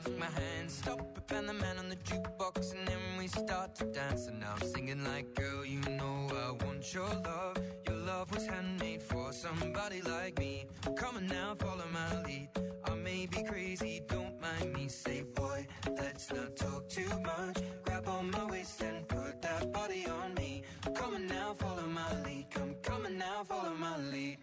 take my hand, stop it, and the man on the jukebox, and then we start to dance. And now I'm singing like, girl, you know I want your love. Your love was handmade for somebody like me. Come on now, follow my lead. I may be crazy, don't mind me. Say, boy, let's not talk too much. Grab on my waist and put that body on me. Come on now, follow my lead. Come on now, follow my lead.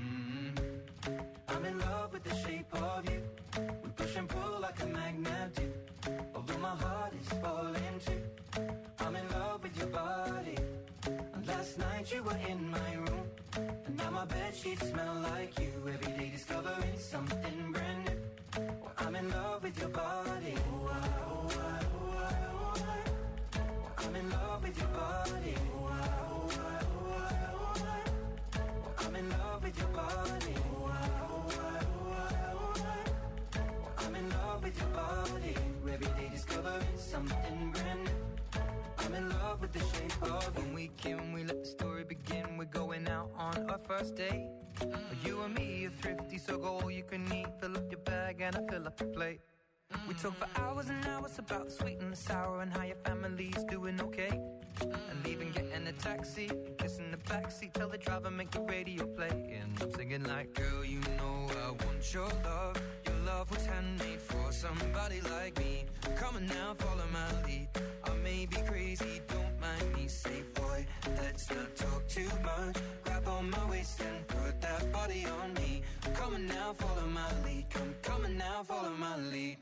I'm in love with the shape of you. We push and pull like a magnet do. Although my heart is falling too. I'm in love with your body. And last night you were in my room. And now my bedsheets smell like you. Every day discovering something brand new. Well, I'm in love with your body. Oh, I, oh, I, oh, I, oh, I. Well, I'm in love with your body. Oh, I, oh, I, oh, I, oh, I. Well, I'm in love with your body. Oh, I, oh, I, oh, I, oh, I. Well, I'm in love with your body. Every day discovering something brand new. I'm in love with the shape of you. When we came, we let the story begin. We're going out on our first date. You and me are thrifty, so go all you can eat. Fill up your bag and I fill up the plate. We talk for hours and hours about the sweet and the sour and how your family's doing okay. And leaving, getting a taxi, kissing the backseat, tell the driver make the radio play. And I'm singing like, girl, you know I want your love. Your love was handmade for somebody like me. Come on now, follow my lead. I may be crazy, don't mind me. Say, boy, let's not talk too much. Grab on my waist and put that body on me. Come on now, follow my lead. Come on now, follow my lead.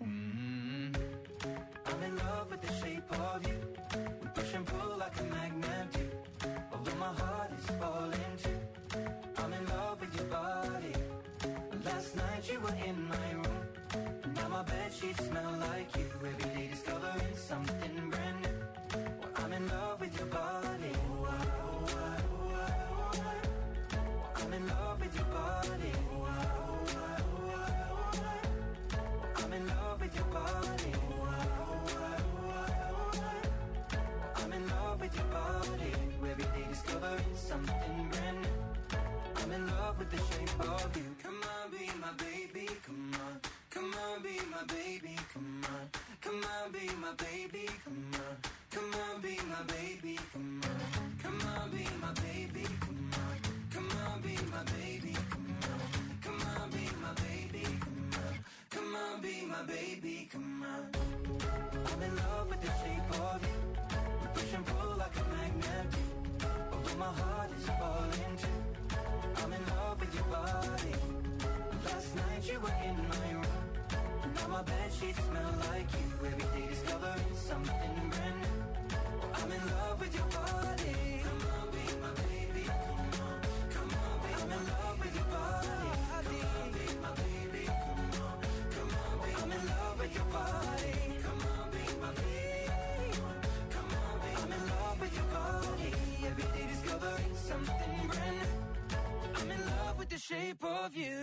I'm in love with the shape of you. We push and pull like a magnet do. Although my heart is falling too. I'm in love with your body. Last night you were in my room. And now my bedsheets smell like you. Every day discovering something brand new. Well, I'm in love with your body. Oh, I, oh, I, oh, I, oh, I. Well, I'm in love with your body. Oh, I, oh, I, oh, I, oh, I. Well, I'm in love with your body. Oh, I, oh, I, oh, I, oh, I. Well, I'm in love with your body. Every day discovering something brand new. I'm in love with the shape of you. Come on, be my baby, come on. Come on, be my baby, come on. Come on, be my baby, come on. Come on, be my baby, come on. Come on, be my baby, come on. Come on, be my baby, come on. Come on, be my baby, come on. Come on, be my baby, come on. I'm in love with the shape of you. We push and pull like a magnet do. Although my heart is falling too. I'm in love with your body. Last night you were in my room. Now my bedsheets smell like you. Every day discovering something brand new. I'm in love with your body. Come on, be my baby. Come on, come on, be I'm in love with your body. Come on, be my baby. Come on, come on, be I'm in love with your body. Come on, be my baby. Come on, be I'm in love with your body. Every day discovering something brand new. I'm in love with the shape of you.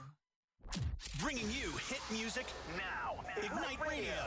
Bringing you hit music now. Ignite Radio.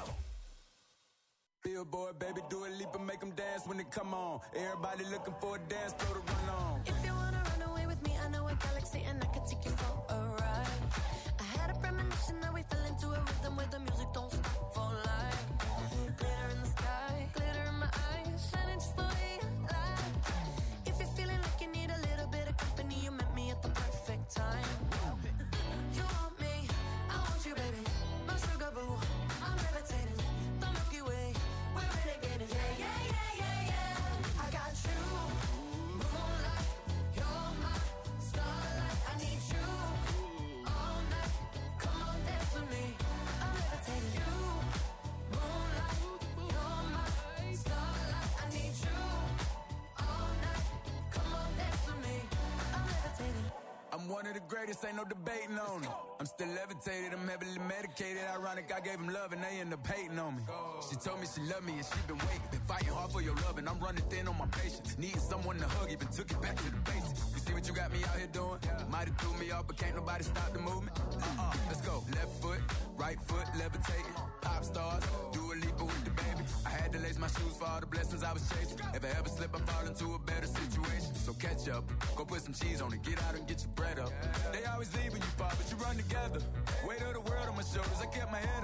Billboard, baby, do a leap and make them dance when they come on. Everybody looking for a dance floor to run on. If you wanna run away with me, I know a galaxy and I can take you for a ride. I had a premonition that we fell into a rhythm where the music don't stop for life. Glitter in the sky, glitter in my eyes, shining just the way I like. If you're feeling like you need a little bit of company, you met me at the perfect time. You want me, I want you, baby. My sugar boo, I'm levitating. The Milky Way, we're renegading. Yeah, yeah, yeah, yeah, yeah. I got you, moonlight. You're my starlight. I need you all night. Come on, dance with me. I'm levitating. You, moonlight. You're my starlight. I need you all night. Come on, dance with me. I'm levitating. I'm one of the greatest, ain't no debating on it. I'm still levitated, I'm heavily medicated. Ironic, I gave him love and they end up hating on me. She told me she loved me and she been waiting. Been fighting hard for your love and I'm running thin on my patience. Needing someone to hug, even took it back to the basics. You see what you got me out here doing? Might have threw me off, but can't nobody stop the movement. Let's go. Left foot, right foot, levitating. Pop stars, do a leap with the baby. I had to lace my shoes for all the blessings I was chasing. If I ever slip, I fall into a better situation. So catch up, go put some cheese on it, get out and get your bread up. They always leave when you fall, but you run together. Weight of the world on my shoulders, I kept my head up.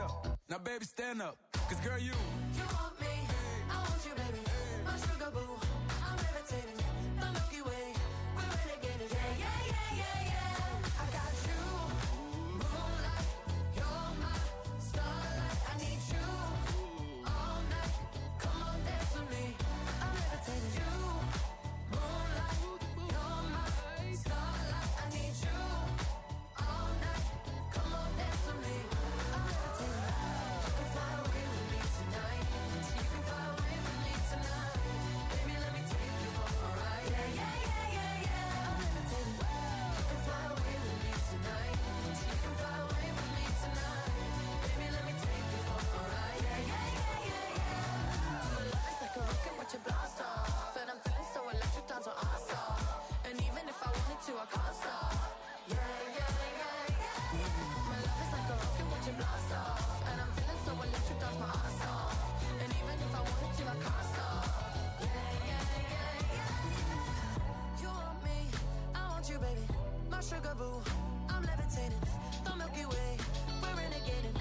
Now, baby, stand up. Cause, girl, you want me, I want you, baby. My sugar boo, I'm levitating. The Milky Way, we're renegading. Yeah, yeah, yeah, yeah, yeah. I got you, moonlight. You're my starlight. I need you all night. Come on, dance with me. I'm levitating. You, moonlight. You're my starlight. I need you all night. Come on, dance with me. I'm levitating. You can fly away with me tonight. You can fly away with me tonight. Baby, let me take you for a ride. Yeah, yeah, yeah, yeah, yeah. I'm levitating. You can fly away with me tonight. You can fly away with me tonight. Baby, let me take you for a ride. Yeah, yeah, yeah, yeah, yeah. My love is like a rocket with your blast off, and I'm feeling so electric, down to our stop. And even if I wanted to, I can't stop. Yeah, yeah, yeah, yeah. My love is like a rocket with your blast off, and I'm feeling so electric, down my ass off. And even if I wanted to, I can't stop. Yeah, yeah, yeah, yeah. You want me, I want you, baby. My sugar boo, I'm levitating. The Milky Way, we're renegading.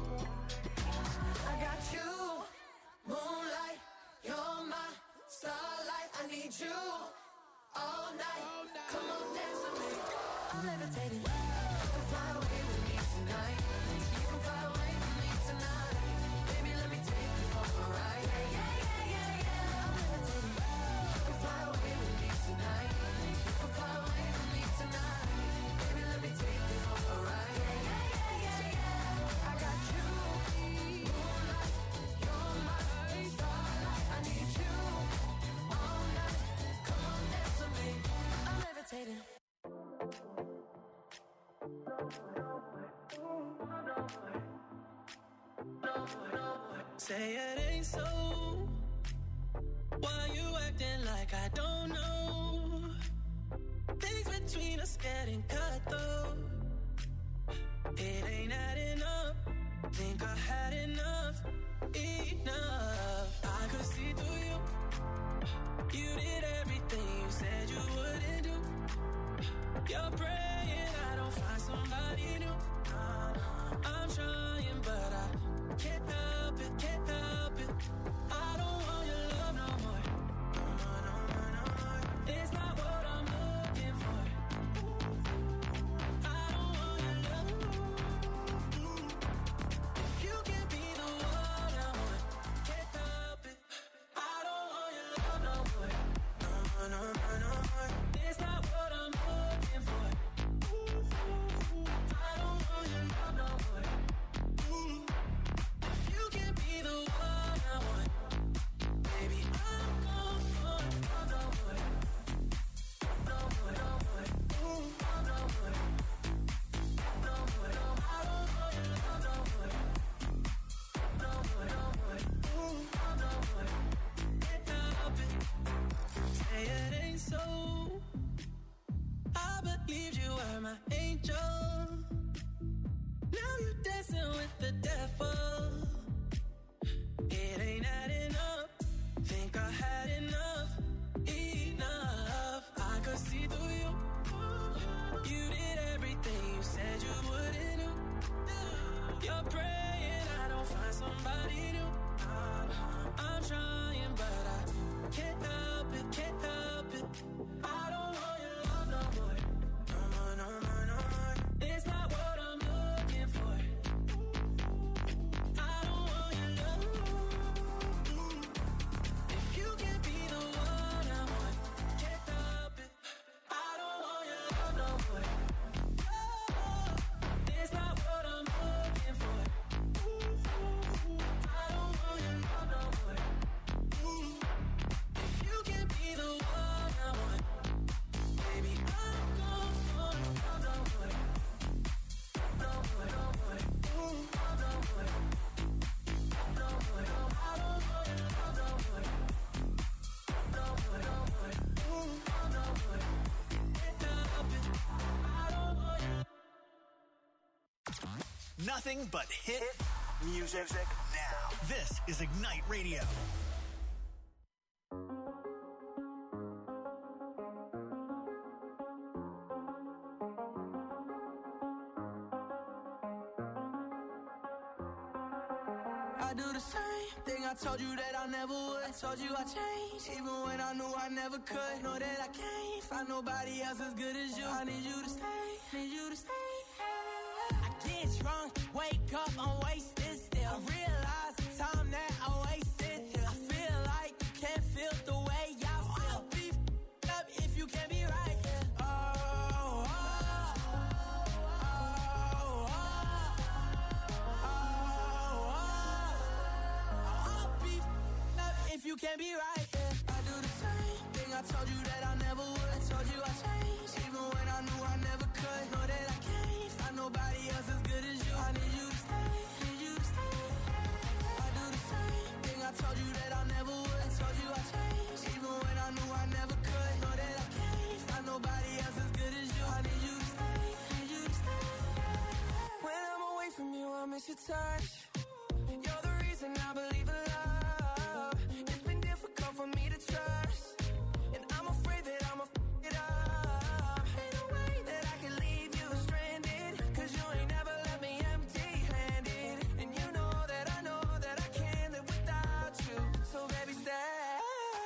I got you, moonlight. You're my starlight. I need you all night. Come on, dance with me. I'm levitating. You can fly away with me tonight. You can fly away with me tonight. Baby, let me take you for a ride. Yeah, yeah, yeah, yeah, yeah. I'm levitating. You can fly away with me tonight. You can fly away with me tonight. Baby, let me take you for a ride. Yeah, yeah, yeah, yeah, yeah. I got you, moonlight. You're my starlight. I need you all night. Come on, dance with me. I'm levitating. Say it ain't so. Why you acting like I don't know? Things between us getting cut though. It ain't adding up. Think I had enough. Enough. I could see through you. You did everything you said you wouldn't do. You're praying I don't find somebody new. I'm trying, but I can't help it, can't help it. I don't want your love no more. No more, no more, no more. It's not what I'm looking for. I don't want your love. If you can't be the one I want, can't help it. I don't want your love no more. No more, no more, no more. It's not what I'm looking for. I don't want your love no more. If you can't be the one I want, baby, I'm gone for love no more. No more, no more. No more. No more, no more. I don't want your love no more. No more, no more. No more. Can't help it. Say it ain't so. I believed you were my angel. Now you're dancing with the devil. It ain't adding up. Think I had enough. Enough. I could see through you. You did everything you said you wouldn't do. You're praying I don't find somebody new. I'm trying, but I can't help it, can't help it. I don't want your love no more. No more, no more, no more. It's not what I'm looking for. I don't want your love. If you can't be the one I want, can't help it. I don't want your love no more. It's not what I'm looking for. I don't want your love no more. If you can't be the one I want, baby, I'm gone for love no more. No more, no more. No more. No more, no more. I don't want your love no more. No more, no more. No more. Can't help it. I don't want your Nothing but hit music now. This is Ignite Radio. do the same thing I told you that I never would. I told you I changed, even when I knew I never could. Know that I can't find nobody else as good as you. I need you to stay, need you to stay. I get drunk, wake up, I'm wasted still. I realize the time that I wasted here. I feel like you can't feel the way I feel. I'll be up if you can't be right here. You can't be right, yeah. I do the same thing I told you that I never would. I told you I changed, even when I knew I never could. Know that I can't find nobody else as good as you. I need you to stay, need you to stay. I do the same thing I told you that I never would. I told you I changed, even when I knew I never could. Know that I can't find nobody else as good as you. I need you to stay, need you to stay. When I'm away from you, I miss your touch. You're the reason I believe in love. For me to trust, and I'm afraid that I'ma f it up. Ain't no way that I can leave you stranded, cause you ain't never left me empty-handed. And you know that I can't live without you. So baby, stay.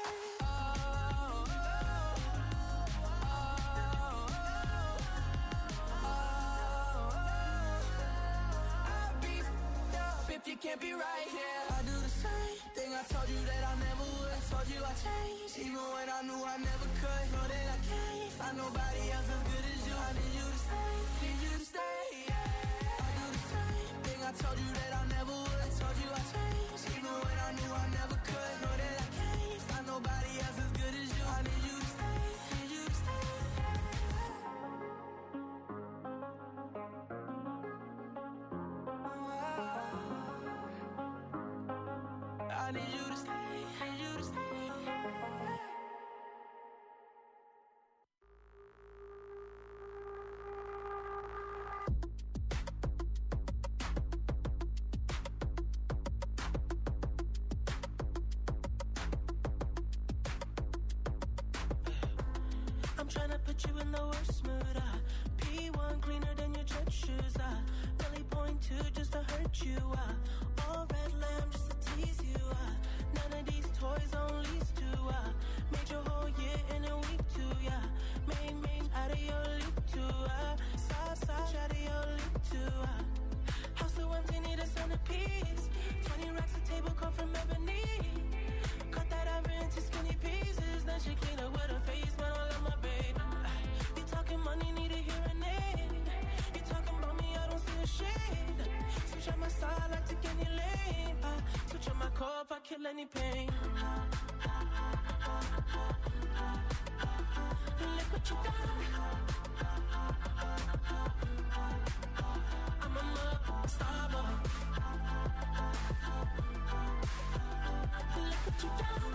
I'll be f***ed up if you can't be right here. I do the same thing I told you that I never would. Told you I changed, even when I knew I never could. Know that I can't find nobody else as good as you. I need you to stay, need you to stay, yeah. I do the same thing I told you that I never would. Told you I changed, even when I knew I never could. Know that I can't find nobody else as good as you. I need you to stay, need you to stay. I need you to stay, need you to stay. I'm trying to put you in the worst mood. P1 cleaner than your church shoes. Belly point two just to hurt you. All red lamb just to tease you. None of these toys on lease to. Made your whole year in a week too. Main out of your league too. Side out of your league too. House so empty, need a centerpiece. 20 racks of table come from ebony. Cut that ever into skinny pieces. Then she clean up with her face, man, I love my baby. You talking money, need a hearing aid. You talking about me, I don't see a shade. Switch on my side, I take any lane. Switch on my core if I kill any pain. Look what you done. I'm a star boy. Look what you done.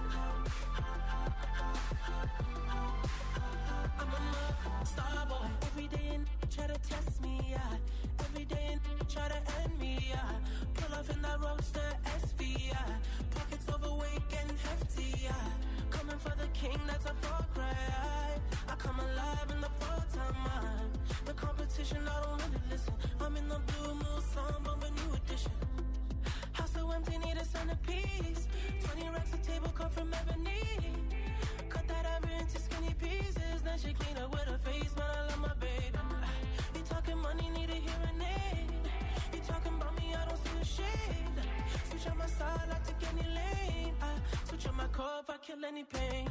I'm a star boy. Every day and try to test me, yeah. Every day and try to end me, yeah. Pull off in that roadster SV, yeah. Pockets overweight, getting hefty, yeah. Coming for the king, that's a far cry. I come alive in the full-time mind. The competition, I don't really listen. I'm in the blue mood song, but a new edition. House so empty, need a centerpiece. 20 racks of table come from ebony. Cut that ever into skinny pieces. Then she clean up with her face, man, I love my baby. You talking money, need a hearing aid. You talking about me, I don't see a shade. Switch on my side, I take any lane. Switch on my core if I kill any pain.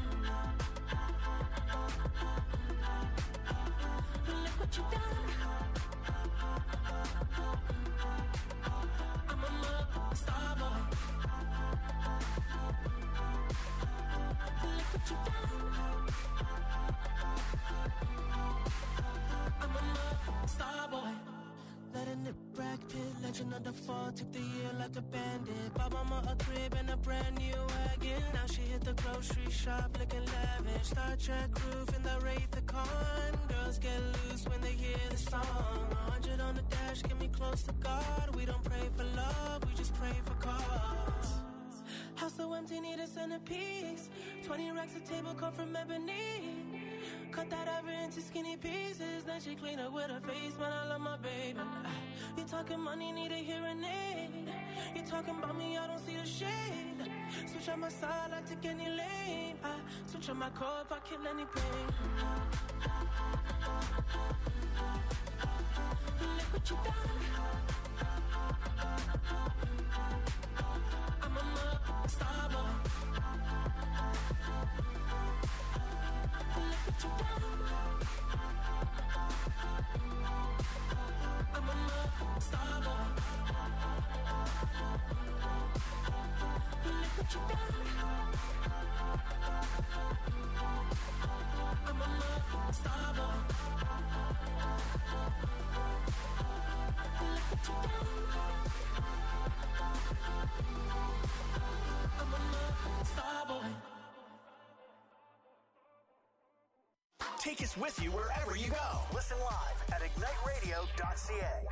Look what you done. I'm a star boy. Look what you done. I'm a star boy. Letting it Brad Pitt, legend of the fall. Took the year like a bandit. Bought mama a crib and a brand new wagon. Now she hit the grocery shop looking lavish. Star Trek roof in the Wraith the Con. Girls get loose when they hear the song. 100 on the dash, get me close to God. We don't pray for love, we just pray for cause. House so empty, need a centerpiece. 20 racks of table come from ebony. Cut that ever into skinny pieces. Then she clean up with her face, man, I love my baby. You talking money, need a hearing aid. You talking about me, I don't see the shade. Switch on my side, I take any lane. I switch on my car if I kill any pain. Look what you done. I'm a star boy. Look what you done. I'm a star boy. Look what you done. I'm a star boy. Look what you done. I'm a star boy. Take us with you wherever you go. Listen live at igniteradio.ca.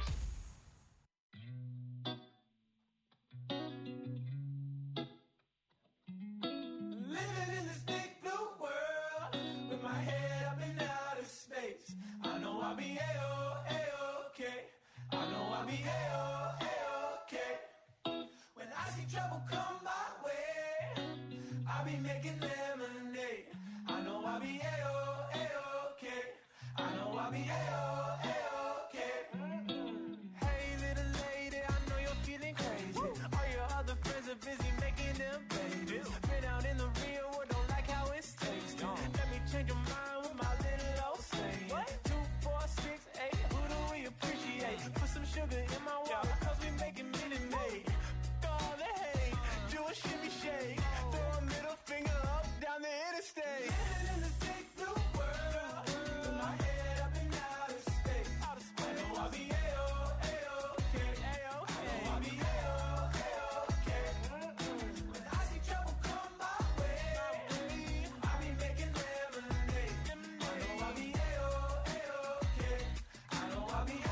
Living in this big blue world with my head up in outer space. I know I'll be A-okay. I know I'll be A-okay. When I see trouble come my way, I'll be making lemonade. I know I'll be A-okay. I know I'll be A-okay. Hey little lady, I know you're feeling crazy. All your other friends are busy making them babies. Been out in the real world, don't like how it's tasting. Let me change your mind with my little old saying. 2, 4, 6, 8, who do we appreciate? Put some sugar in my water, cause we making Minute Maid. All the hate, do a shimmy shake. Throw a middle finger up down the interstate. Living in this big blue world with my head up in outer space. I know I'll be A-okay. I know I'll be A-okay. When I see trouble come my way, I'll be making lemonade. I know I'll be A-okay. I know I'll be A-okay.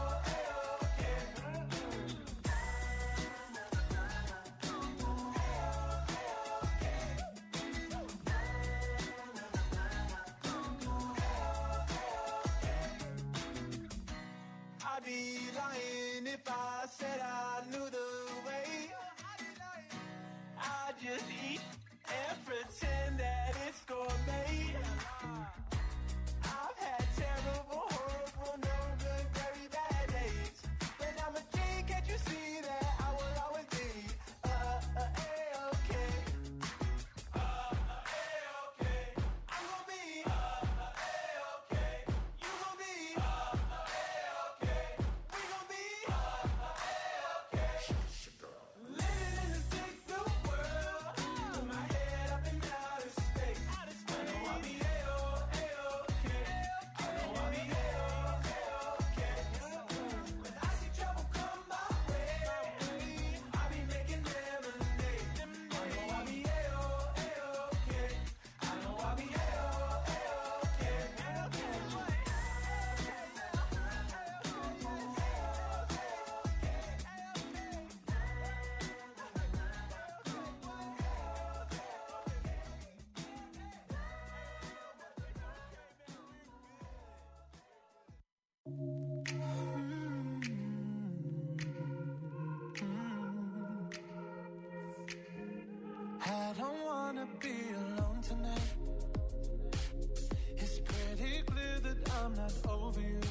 I'd be lying if I said I knew the way. I just eat and pretend that it's gourmet. I've had terrible, horrible, no good, very bad days. But I'm a G, can't you see that I will always be A-okay. A-okay. I'm gonna be A-okay. You gonna be A-okay. We gon' be A-okay. Living in this big blue world with my head up in outer space. I know I'll be A-okay. I know I'll be A-okay. When I see trouble come my way, I'll be making lemonade. I know I'll be A-okay. I know I'll be A-okay. I don't wanna be alone tonight. It's pretty clear that I'm not over you.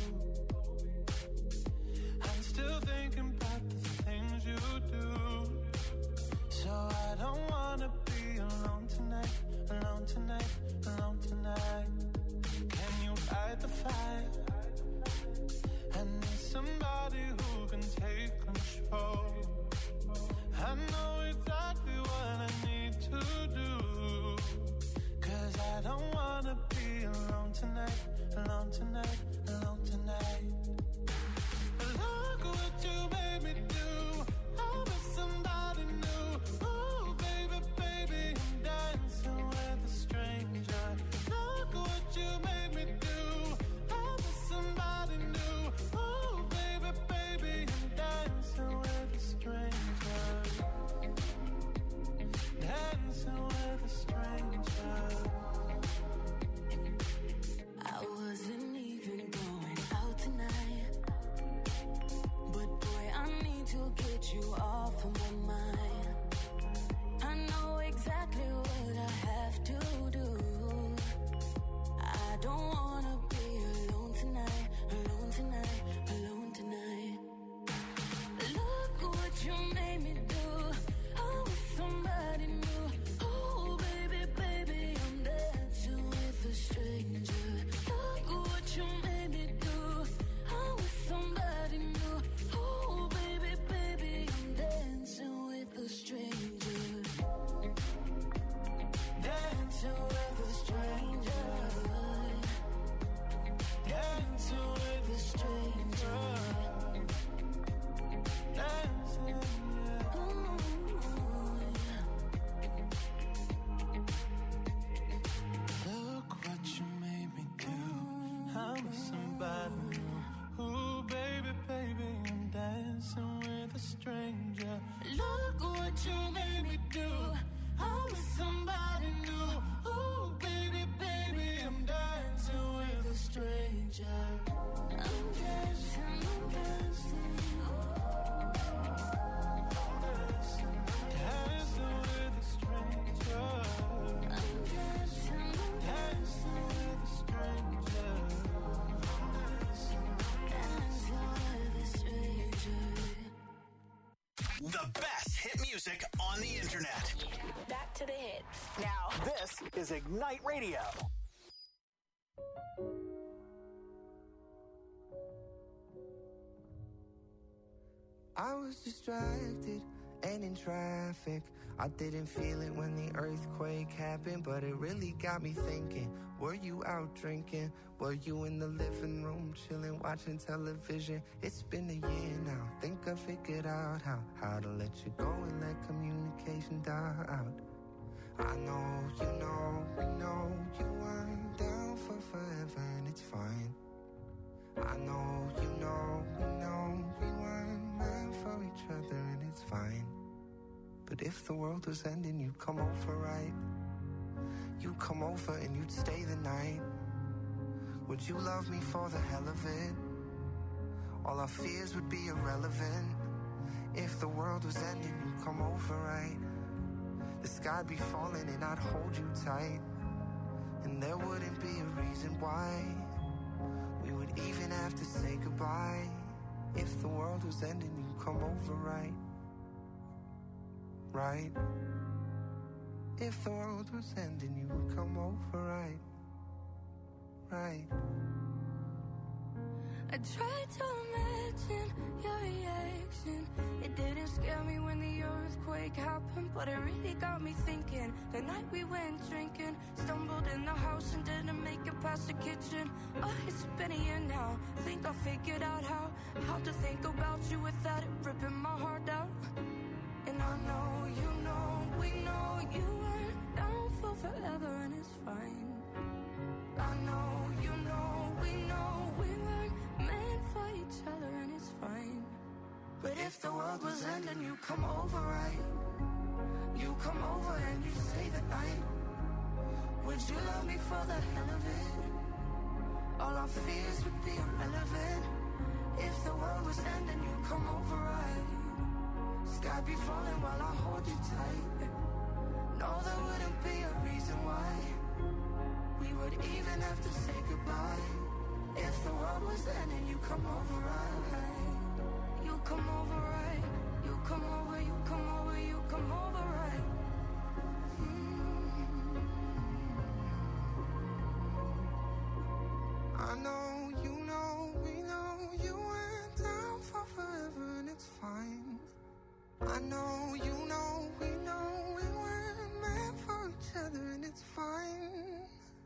I'm still thinking about the things you do. So I don't wanna be alone tonight, alone tonight, alone tonight. Can you fight the fight? I need somebody who can take control. I know exactly what I need to do. 'Cause I don't wanna be alone tonight, alone tonight, is Ignite Radio. I was distracted and in traffic. I didn't feel it when the earthquake happened, but it really got me thinking. Were you out drinking? Were you in the living room chilling, watching television? It's been a year now. Think I figured out how to let you go and let communication die out. I know, you know, we know you weren't down for forever and it's fine. I know, you know, we know we weren't meant for each other and it's fine. But if the world was ending, you'd come over, right? You'd come over and you'd stay the night. Would you love me for the hell of it? All our fears would be irrelevant. If the world was ending, you'd come over, right? The sky'd be falling and I'd hold you tight. And there wouldn't be a reason why we would even have to say goodbye. If the world was ending, you'd come over, right? Right? If the world was ending, you would come over, right? Right? I tried to imagine your reaction. It didn't scare me when the earthquake happened, but it really got me thinking. The night we went drinking, stumbled in the house and didn't make it past the kitchen. Oh, it's been a year now. Think I figured out how to think about you without it ripping my heart out. And I know, you know, we know you weren't down for forever and it's fine. I know, you know, we know we weren't meant for each other and it's fine. But if the world was ending, you come over, right? You come over and you stay the night. Would you love me for the hell of it? All our fears would be irrelevant. If the world was ending, you come over, right? Sky be falling while I hold you tight. No, there wouldn't be a reason why we would even have to say goodbye. If the world was ending, you come over, right? You come over, right? You come over, you come over, you come over, right? I know, you know, we know you went down for forever and it's fine. I know, you know, we know we weren't meant for each other and it's fine.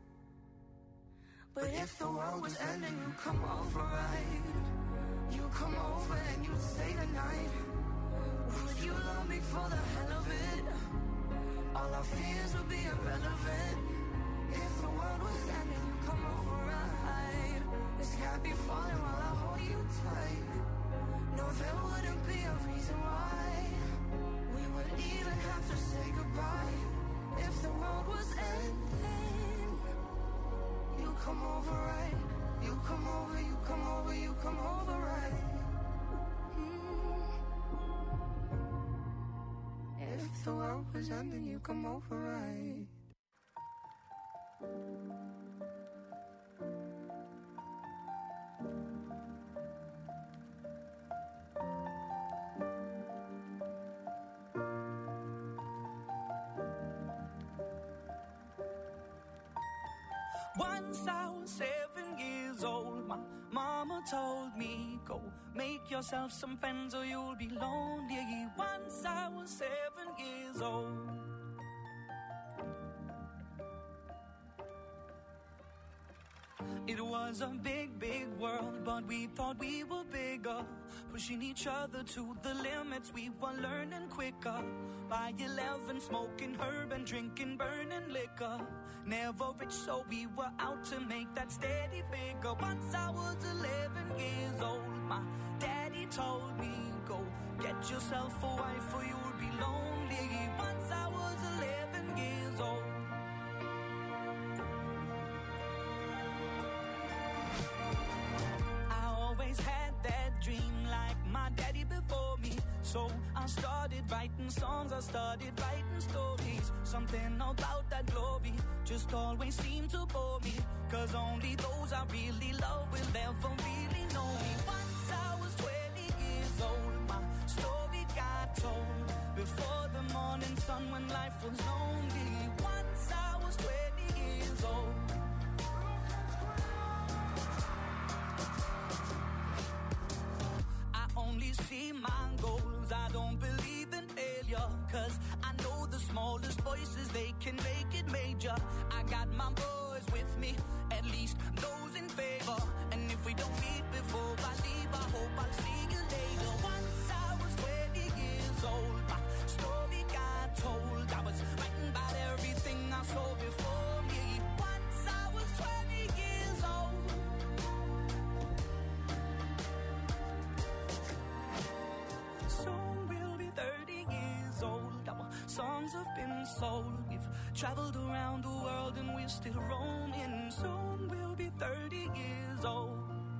But if the world was ending, you come over, right? You come over and you stay the night. Would you love me for the hell of it? All our fears would be irrelevant. If the world was ending, you come over, right? The sky be falling while I hold you tight. No, there wouldn't be a reason why we would even have to say goodbye. If the world was ending, you come over, right? You come over, you come over, you come over, right? If the world was ending, you come over, right? Once I was 7 years old, my mama told me, go make yourself some friends or you'll be lonely. Once I was 7 years old. It was a big, big world, but we thought we were bigger. Pushing each other to the limits, we were learning quicker. By 11, smoking herb and drinking burning liquor. Never rich, so we were out to make that steady figure. Once I was 11 years old, my daddy told me, go get yourself a wife or you'll be lonely. Once I was 11 years old. Had that dream like my daddy before me. So I started writing songs, I started writing stories. Something about that glory just always seemed to bore me. Cause only those I really love will ever really know me. Once I was 20 years old, my story got told. Before the morning sun when life was lonely. Once I was 20 my goals. I don't believe in failure, cause I know the smallest voices, they can make it major. I got my boys with me, at least those in favor. And if we don't meet before I leave, I hope I'll see you later. Once I was 20 years old, my story got told. I was writing about everything I saw before me. Once I was 20 years old. Soon we'll be 30 years old. Our songs have been sold. We've traveled around the world and we're still roaming. Soon we'll be 30 years old.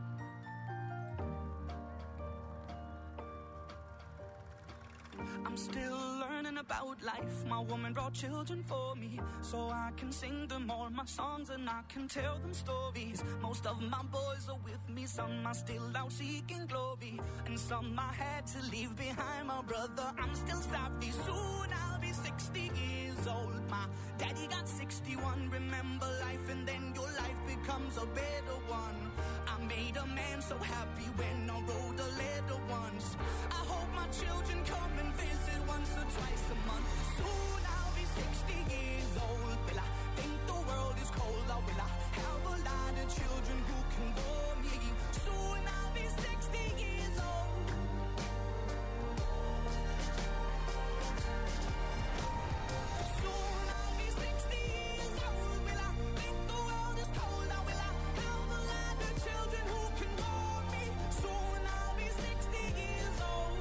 I'm still learning about life. My woman brought children for me, so I can sing them all my songs and I can tell them stories. Most of my boys are with me, some are still out seeking glory, and some I had to leave behind. My brother, I'm still sorry. Soon I'll be 60 years old. My daddy got 61. Remember life and then your life becomes a better one. I made a man so happy when I wrote a letter once. I hope my children come and visit once or twice a month. Soon I'll be 60 years old. Will I think the world is cold, or will I have a lot of children who can bore me? Soon I'll be 60 years old. Soon I'll be 60 years old. Will I think the world is cold, or will I have a lot of children who can bore me? Soon I'll be 60 years old.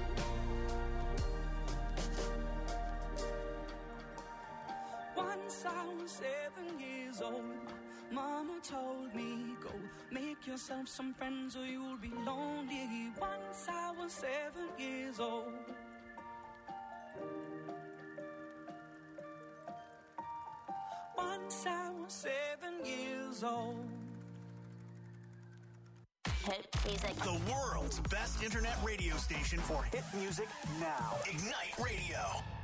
Once I was 7 years old, Mama told me, go make yourself some friends or you'll be lonely. Once I was 7 years old. Once I was 7 years old. Hit music. The world's best internet radio station for hit music now. Ignite Radio.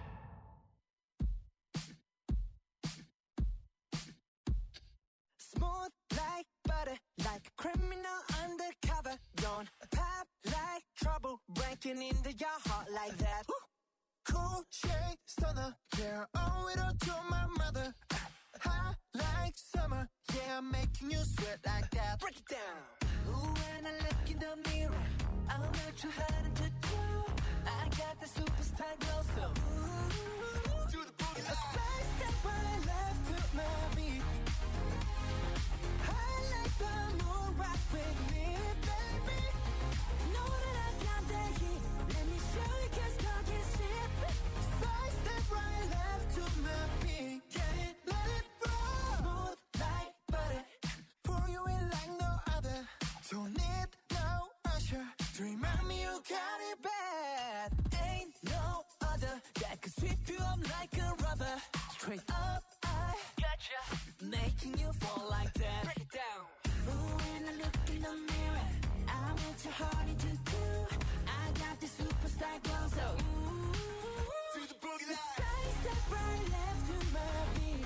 Smooth like butter, like a criminal undercover. Don't pop like trouble, breaking into your heart like that. Cool shade stunner, yeah, I owe it all to my mother. Hot like summer, yeah, I'm making you sweat like that. Break it down. Ooh, when I look in the mirror, I'm not too hard to do. I got the superstar glow, so ooh, Do the boogie a side step right left to my beat. I like the moon rock with me, baby. Know that I got that heat. Let me show you, 'cause talk is cheap. Side step right left to my beat. Get it, let it roll. Smooth like butter. Pour you in like no other. Don't need no usher to remind me you got it bad. Ain't no other that could sweep you up like a rubber. Straight up, I gotcha, making you fall like that. Break it down. Ooh, when I look in the mirror, I'm not too hard to do. I got the superstar glow, so ooh, Do the boogie line. side step right left to my beat.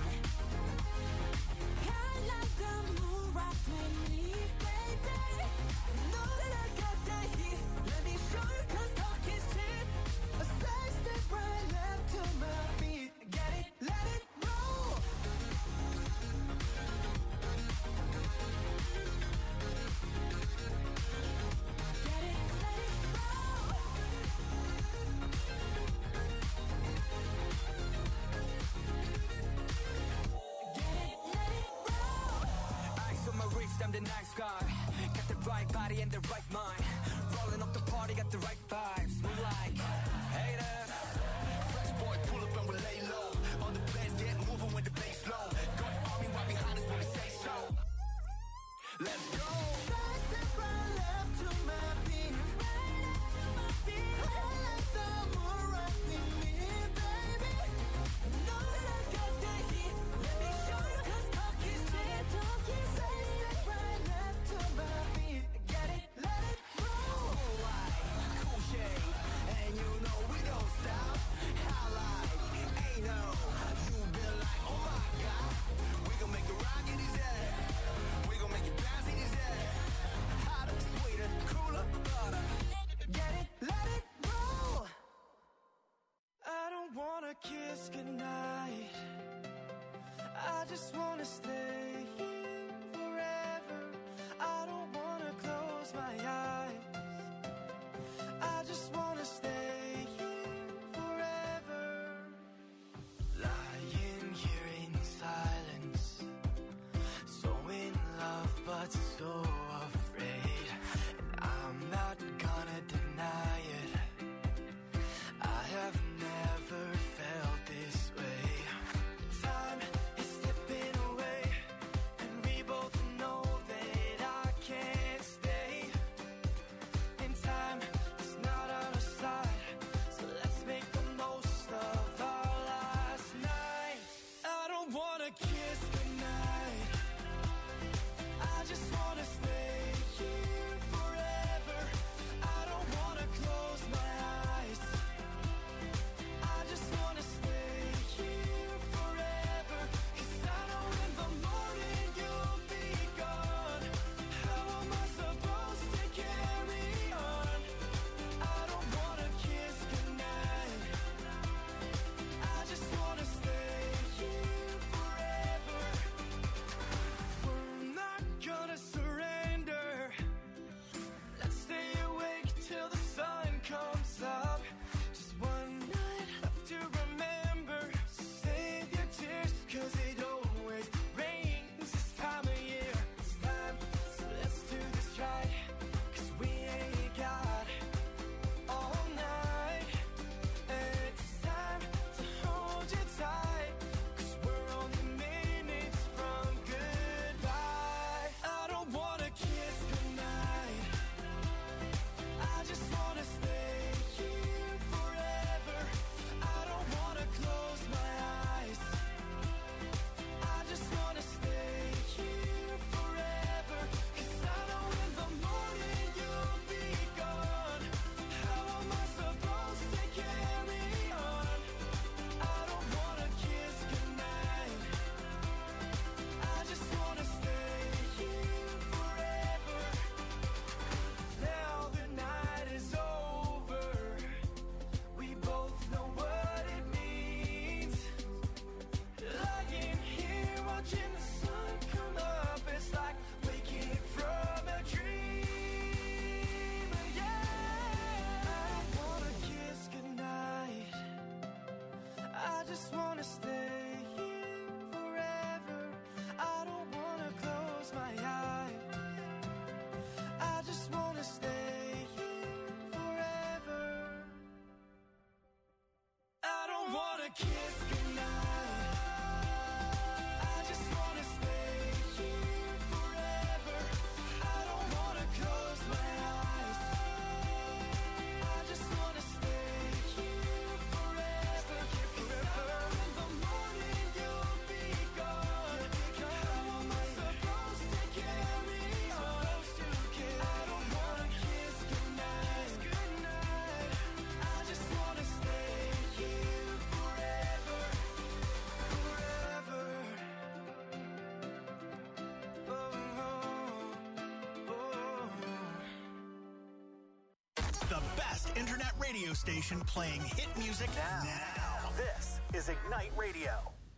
I like the moon rock with me, baby. Know that I got that heat. Let me show you, 'cause talk is cheap. A side step right left to my beat. Get it, let it roll. Get it, let it roll. Get it, let it roll. Ice on my wrist, I'm the nice guy. Got the right body and the right mind. Rolling up the party, got the right vibes. Move like haters. Fresh boy, pull up and we lay low. All the players get moving with the bass low. Got army right behind us when we say so. Let's go. Side step right left to my beat. I like the moon rock with me, baby. Know that I got that heat. Let me show you, 'cause talk is cheap. Side step right left to my beat. Get it, let it roll. Cool shit. wanna kiss goodnight. I just wanna stay here forever. I don't wanna close my eyes. I just wanna stay here forever. Lying here in silence, so in love but so afraid. And I'm not gonna deny it, I have never felt this way. Time is slipping away, and we both know that I can't stay. And time is not on our side, so let's make the most of our last night. I don't wanna kiss goodnight, I just wanna stay here forever. I don't wanna close my eyes, I just wanna stay here forever. 'Cause I know in the morning you'll be gone. How am I supposed to carry on? I don't wanna kiss goodnight, I just wanna stay here forever. We're not gonna surrender, let's stay awake till the sun comes up. Just one night left to remember, so save your tears, 'cause it always rains this time of year. It's time, so let's do this right, 'cause we ain't got all night. And it's time to hold you tight, 'cause we're only minutes from goodbye. I don't wanna kiss goodnight, I just wanna stay here forever. I don't wanna close my eyes, I just wanna stay here forever. 'Cause I know in the morning you'll be gone. How am I supposed to carry on? I don't wanna kiss goodnight, I just wanna stay here forever. Now the night is over, we both know what it means. Lying here watching the sun come up, it's like waking from a dream. Yeah, I don't wanna kiss goodnight, I just wanna stay here forever. I don't wanna close my eyes, I just wanna stay here forever. I don't wanna kiss goodnight, I just wanna stay here forever. I don't wanna close my eyes, I just wanna stay here forever. In the morning you'll be gone. How am I supposed to carry on? I don't wanna kiss goodnight, I just wanna stay here forever, forever. The best internet radio station playing hit music now. This is Ignite Radio.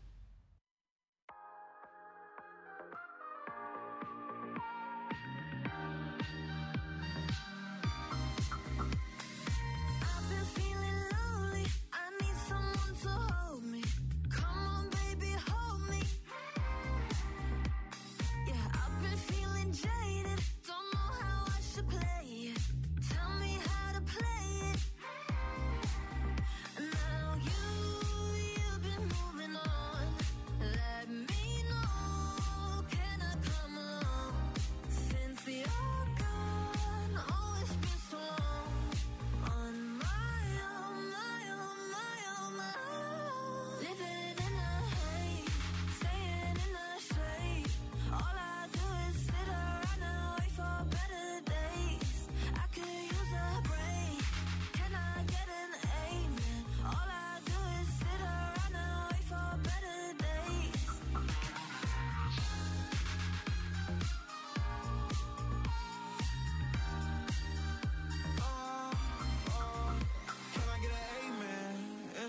I've been feeling lonely, I need someone to hold me. Come on, baby, hold me. Yeah, I've been feeling jaded, don't know how I should play it. Tell me how to play it. Now you've been moving on.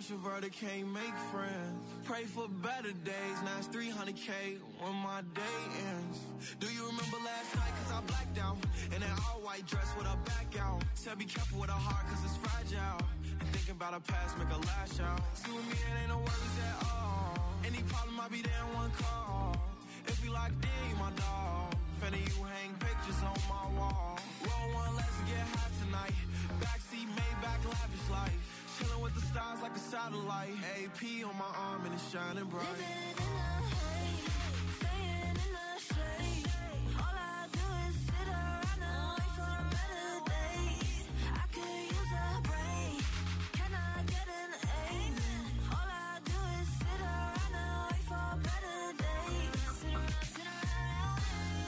introverted, can't make friends. Pray for better days, now it's 300K when my day ends. Do you remember last night, cause I blacked out? In an all-white dress with her back out. Said be careful with her heart, cause it's fragile. And thinking about her past, make her lash out. See with me, it ain't no worries at all. Any problem, I'll be there in one call. If we locked in, you my dog. Finna you hang pictures on my wall. Roll one, let's get high tonight. Backseat, Maybach, lavish life. Chillin' with the stars like a satellite. AP on my arm and it's shining bright. Living in the haze, staying in the shade. All I do is sit around and wait for better days. I could use a break. Can I get an amen? All I do is sit around and wait for better days. Sit around,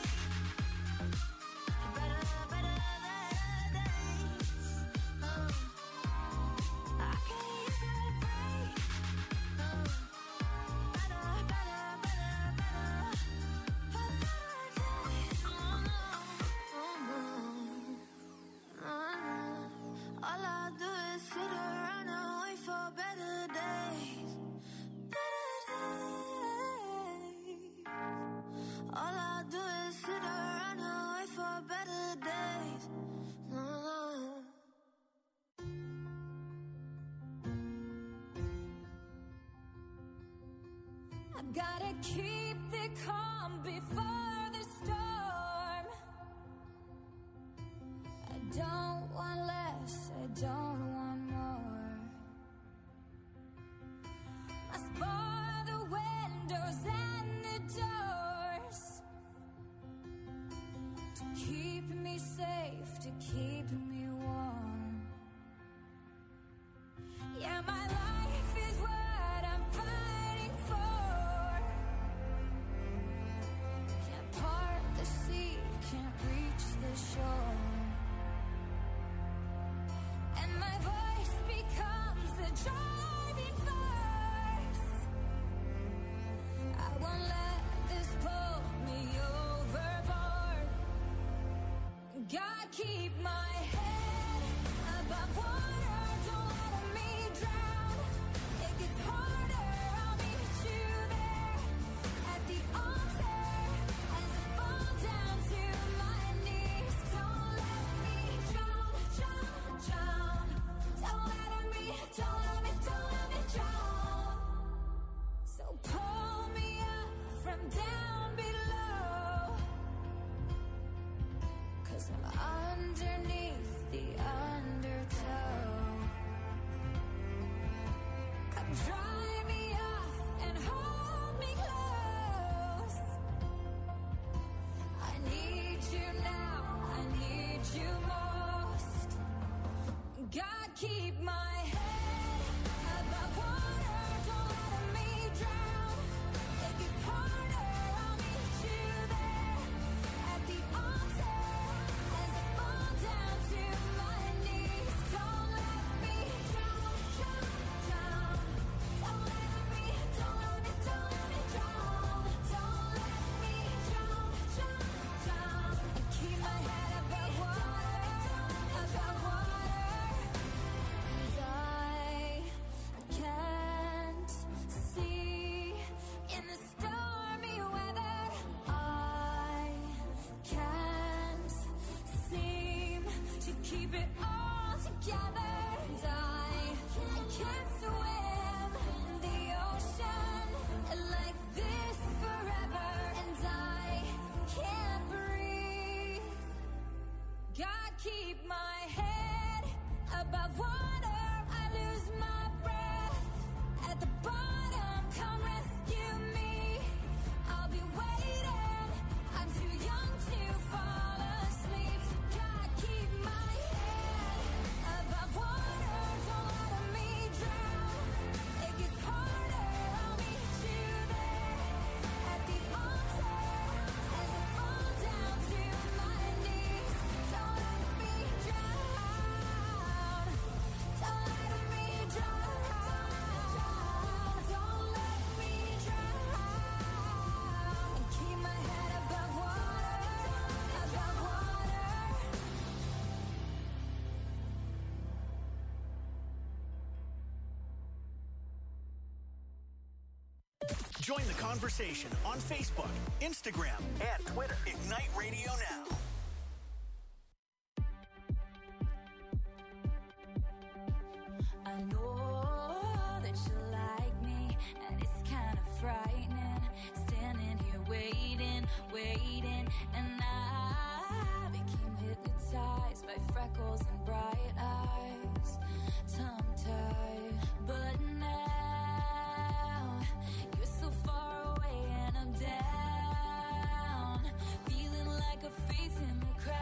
better days. I can use a break. Better all I do is sit around and wait for better days. Better days. All I do is sit around and wait for better days. I've gotta keep the calm before the storm. I don't want less, I don't want more. Must bar the windows and the doors to keep me safe, to keep me warm. Yeah, my life is what I'm fighting for. Can't part the sea, can't reach the shore. And my voice becomes the driving force. I won't let this pull me overboard. God, keep my head above water, don't let me drown. It gets harder, I'll meet you there at the altar as I fall down to my knees. Don't let me drown, drown, drown. Don't let me drown. So pull me up from down below, 'cause I'm underneath the undertow. Come dry me off and hold me close. I need you now, I need you most. God, keep my head above water, don't let me drown. It gets harder, I'll meet you there at the altar as I fall down to my knees. Don't let me drown, drown, drown. Don't let me drown. Don't let me drown, drown, drown. And keep my head above water, above water. Join the conversation on Facebook, Instagram, and Twitter. Ignite Radio Now. I know that you like me, and it's kind of frightening. Standing here waiting, and I became hypnotized by freckles and bright eyes, tongue-tied. But now you're so far away, and I'm down, feeling like a face in the crowd.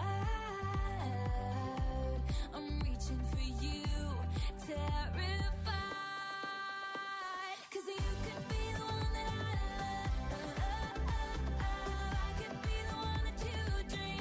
I'm reaching for you, terrified, 'cause you could be the one that I love. I could be the one that you dream.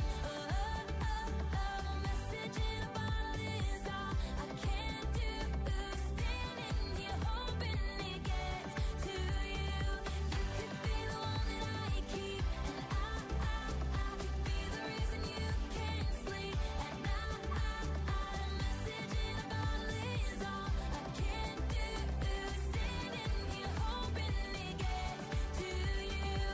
A message in a bottle is all I can do. Standing here hoping it gets to you. You could be the one that I keep, and I could be the reason you can't sleep at night. A message in a bottle is all I can do. Standing here hoping it gets to you.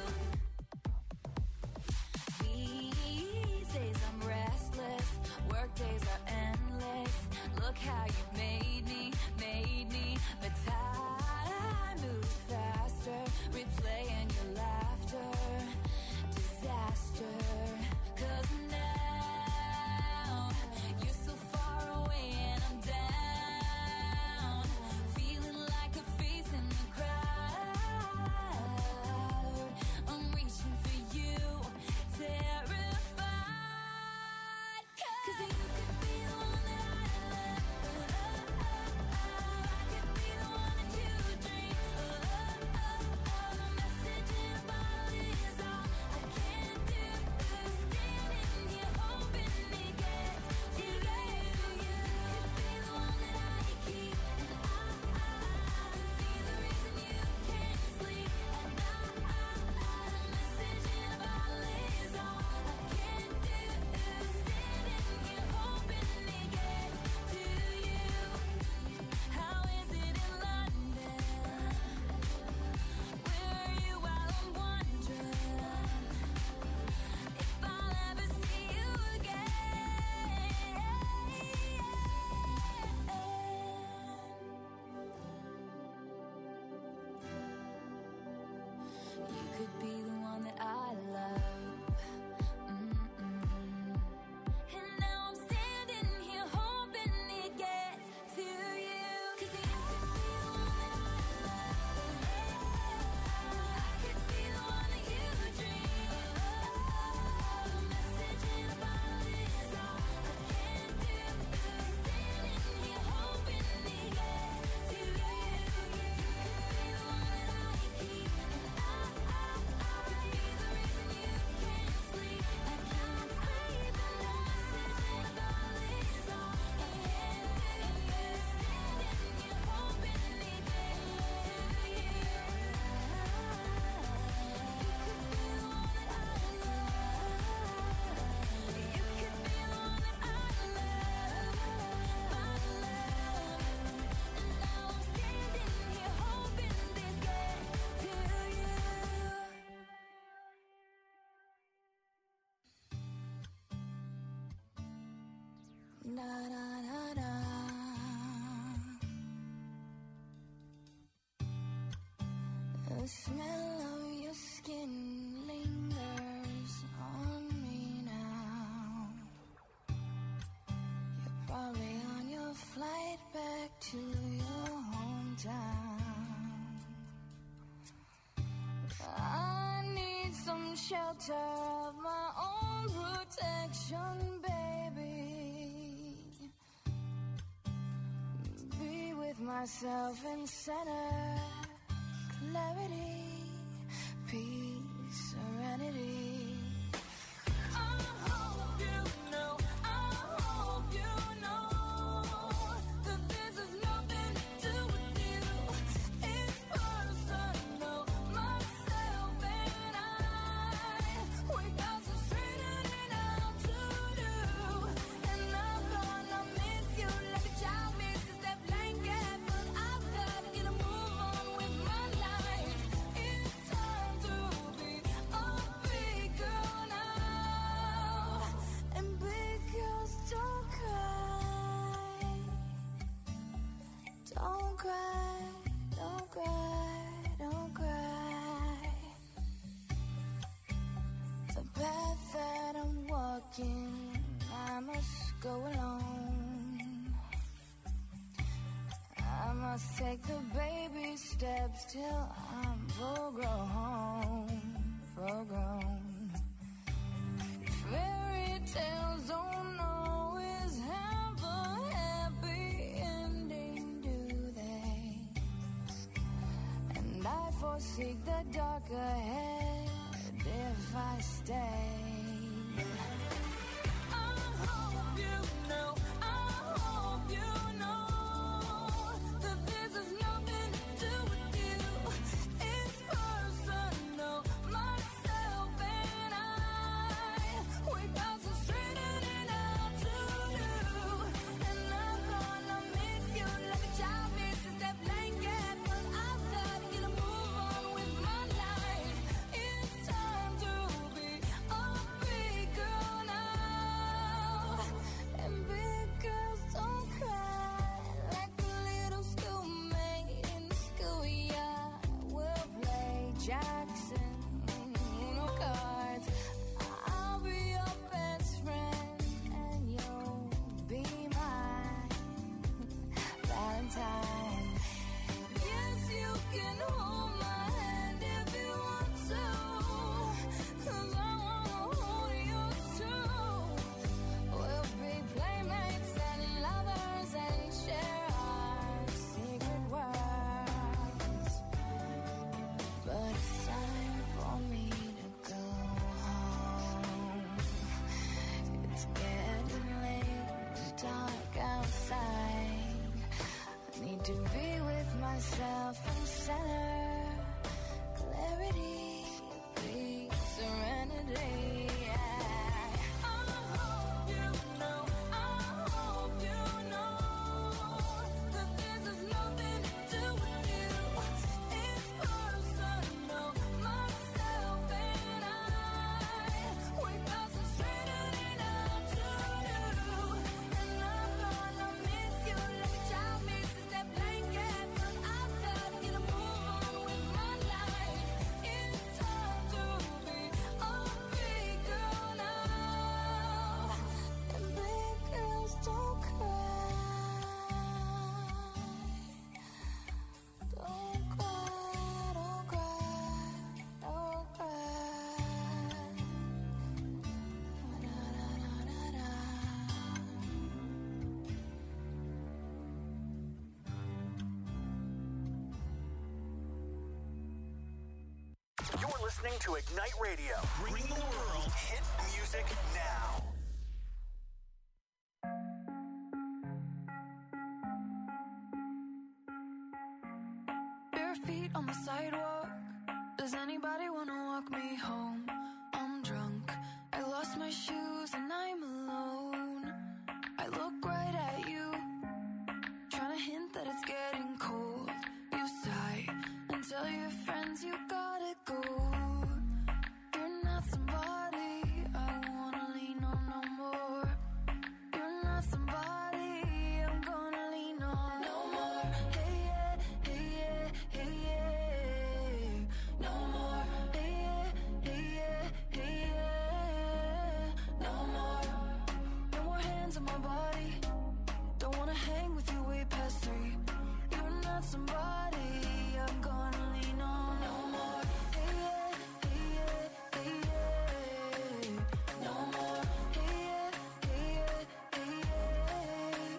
These days I'm restless, work days are endless. Look how you made me, but time moves faster, replaying your laughter, disaster. 'Cause now you're so far away and I'm down, feeling like a face in the crowd. I'm reaching for you, terrified, 'cause you could be the one that I love. I could be the one that you dream. A message in a bottle is all I can do. Standing here hoping it gets to you. You could be the one that I keep, and I could be the reason you can't sleep at night. A message in a bottle is all I can do. Standing here hoping it gets to you. How is it in London? Where are you while I'm wondering if I'll ever see you again? You could be the one that I love. And now I'm standing here hoping it gets to you. 'Cause you could be the one that I love. I could be the one that you dream. A message in a bottle is all I can do. Standing here hoping it gets to you. You could be the one that I keep, and I could be the reason you can't sleep. I can't sleep, and a message in a bottle is all I can do. Standing here hoping it gets to you. You could be the one that I love. You could be the one that I love, my love. And now I'm standing here hoping this gets to you. Na na na na. The smell of your skin lingers on me now. You're probably on your flight back to your hometown. I need some shelter of my own protection, baby. Be with myself in center, clarity, peace, serenity. I hope you know, I hope you know that this is nothing to do with you. It's personal, myself and I. We got some straightening out to do, and I'm gonna miss you like a child misses that blanket. But I've got to get a move on with my life. walking, I must go alone. I must take the baby steps till I'm full grown, full grown. Fairy tales don't always have a happy ending, do they? And I forsake the dark ahead if I stay. To be with myself in center, clarity, peace, serenity. Listening to Ignite Radio. Bring the world hit music now. Bare feet on the sidewalk. Does anybody want to walk me home? I'm drunk. I lost my shoes and I'm alone. I look right at you, trying to hint that it's getting cold. You sigh and tell your friends you gotta go. You're not somebody I wanna lean on no more. You're not somebody I'm gonna lean on no more. Hey yeah, hey yeah, hey yeah. No more. Hey yeah, hey yeah, hey yeah. No more. No more hands on my body. Don't wanna hang with you way past 3. You're not somebody I'm gonna lean on no more. Hey yeah, hey yeah, hey yeah. No more. Hey yeah, hey yeah, hey yeah.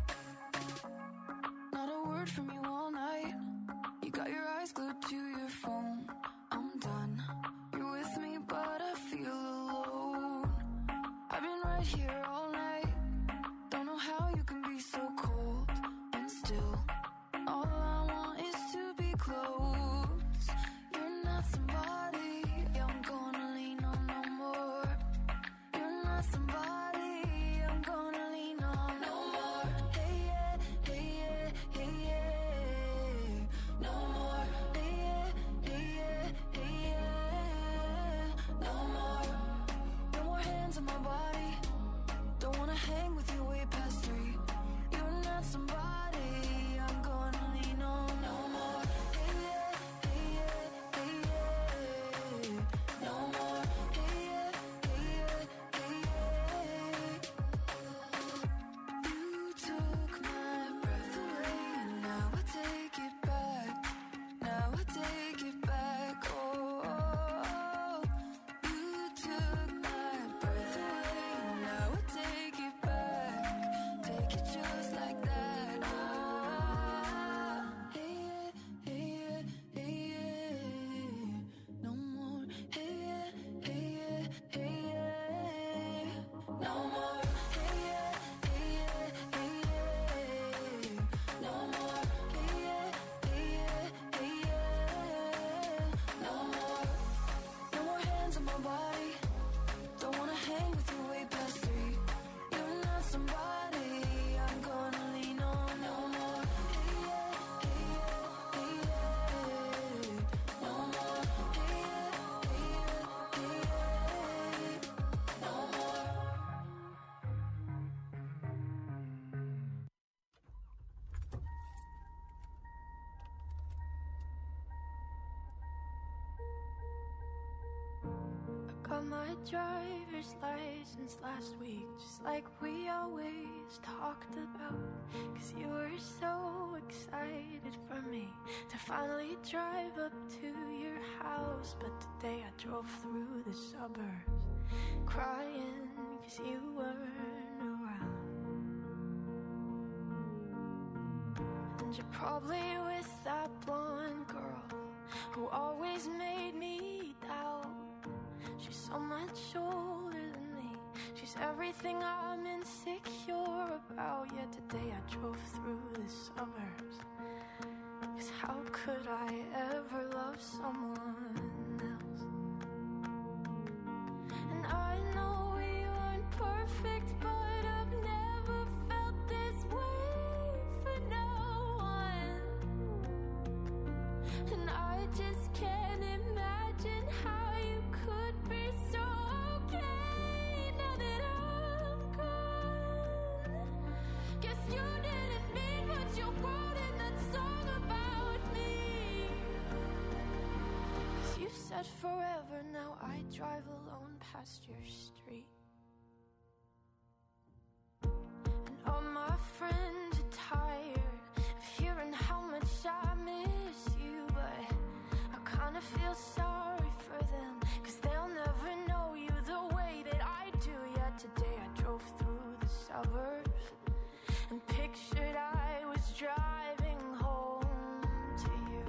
Not a word from you all night. You got your eyes glued to your phone. I'm done. You're with me, but I feel alone. I've been right here all night. Don't know how you can be so cold and still. All I want is to be close. You're not somebody I'm gonna lean on no more. You're not somebody I'm gonna lean on no more. Hey yeah, hey yeah, hey yeah. No more. Hey yeah, hey yeah, hey yeah. No more. No more hands on my body. my driver's license last week, just like we always talked about. Cause you were so excited for me to finally drive up to your house. But today I drove through the suburbs crying cause you weren't around. And you're probably with that blonde girl who always made me doubt. She's so much older than me. She's everything I'm insecure about. Yet today I drove through the suburbs. Cause how could I ever love someone else? And I know we weren't perfect, but I've never felt this way for no one. And I just can't imagine how you could be so okay now that I'm gone. Guess you didn't mean what you wrote in that song about me. Cause you said forever, now I drive alone past your street. And all my friends are tired of hearing how much I miss you, but I kinda feel sorry for them, cause they'll never know you the way that I do. Yet today I drove through the suburbs and pictured I was driving home to you.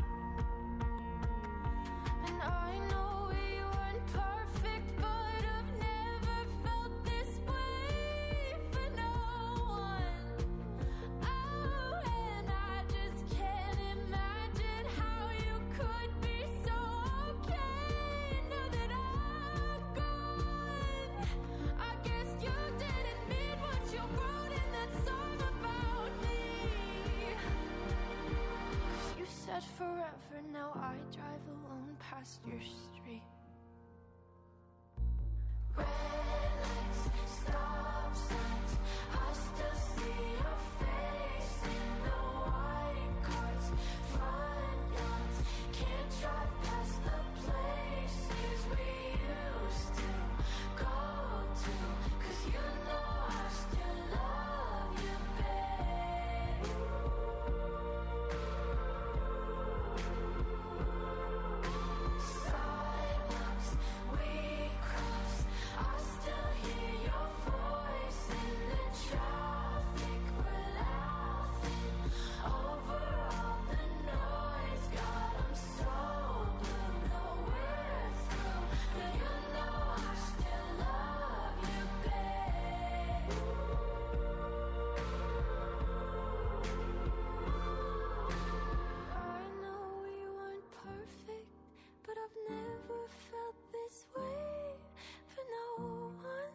And I know we weren't perfect, but I've never felt this way for no one. Oh, and I just can't imagine how you could be so okay now that I'm gone. I guess you didn't mean what you wrote in that song about me. Cause you said forever, now I drive alone past your street. Red lights, stop signs, I still see your face in the white cars, front yards. Can't drive past the places we used to go to. Cause you know I still love you, babe. Sidewalks we crossed, I still hear your voice in the traffic. We're laughing over all the noise. God, I'm so blue, no we're through, but you know I still love you, babe. I know we weren't perfect, but I've never felt this way for no one.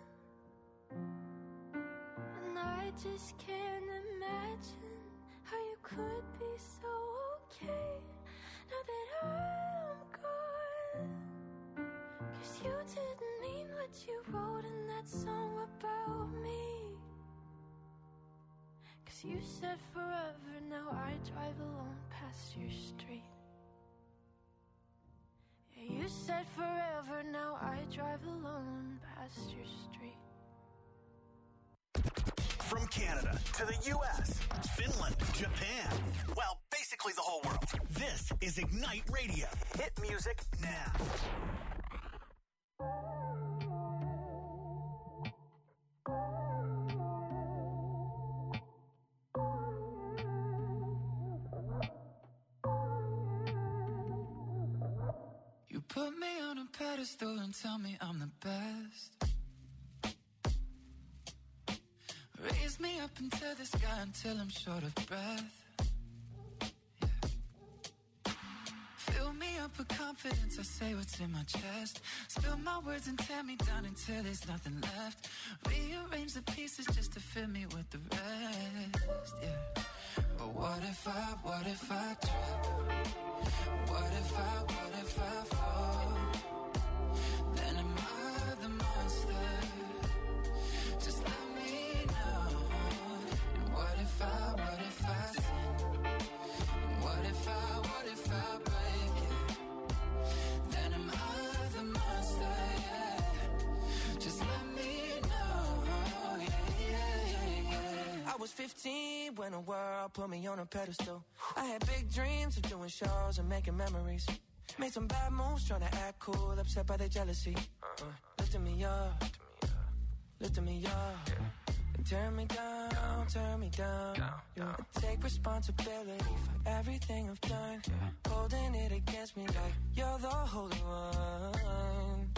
And I just can't imagine how you could be so okay now that I'm gone. Cause you didn't mean what you wrote in that song about me. Cause you said forever, now I drive alone past your street. Yeah, you said forever, now I drive alone past your street. From Canada to the U.S., Finland, Japan, well, basically the whole world. This is Ignite Radio. Hit music now. You put me on a pedestal and tell me I'm the best. Raise me up into the sky until I'm short of breath. Yeah. Fill me up with confidence, I say what's in my chest. Spill my words and tear me down until there's nothing left. Rearrange the pieces just to fill me with the rest. Yeah. But what if I trip? What if I fall? Then am I the monster? Just let me know. And what if I sin? And what if I break it? Then am I the monster? Yeah. 15 when the world put me on a pedestal. I had big dreams of doing shows and making memories. Made some bad moves trying to act cool, upset by their jealousy. Lifting me up, lifting me up. And turn me down, turn me down. I take responsibility for everything I've done. Holding it against me like you're the holy one.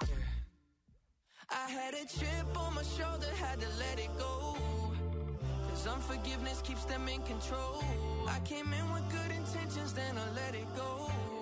I had a chip on my shoulder, had to let it go. Cause unforgiveness keeps them in control. I came in with good intentions, then I let it go.